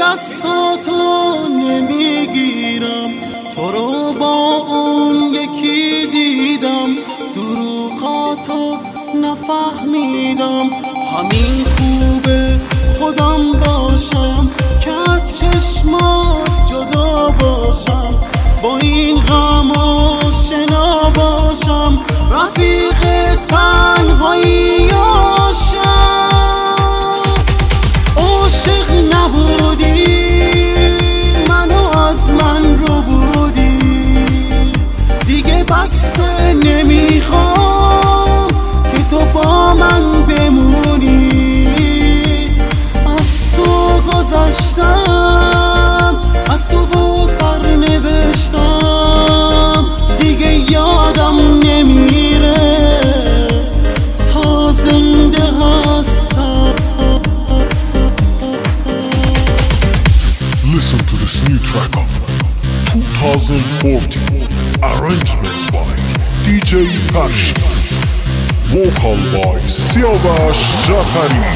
دستاتو نمیگیرم، تو رو با اون یکی دیدم، دروغاتو نفهمیدم. همین خوبه خودم باشم که از چشمات جدا باشم، با این غم آشنا باشم، رفیق تنهایی باشم. عاشق نبودی منو از من رو بودی، دیگه بس نمیخوام که تو با من بمونی. از تو گذشتم، از تو و سر نوشتم، دیگه یادم نمیره تا زنده هستم. Listen to this new track of 2014 arrangement by DJ Farshin, vocal by Siavash Jafari.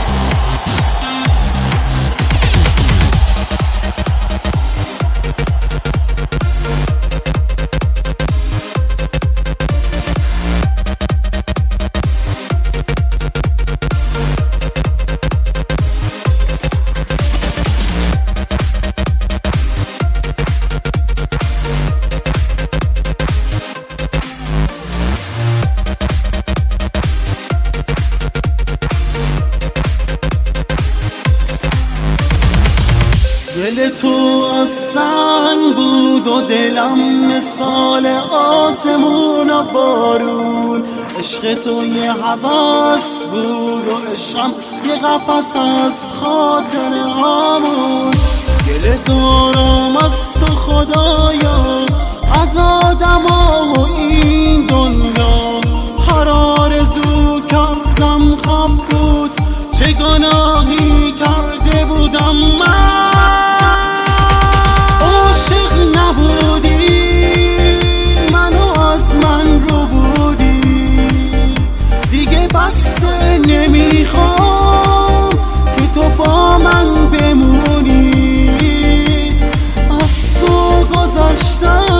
دل تو از سنگ بود و دلم مثال آسمون و بارون، عشق تو یه هوس بود و عشقم یه قفس از خاطر هامون. دل دارم از تو خدایا، از آدما و این دنیا، هر آرزو کردم خب بود، چه گناهی کرده بودم من. بسته نمیخوام که تو با من بمونی، از تو گذشتم.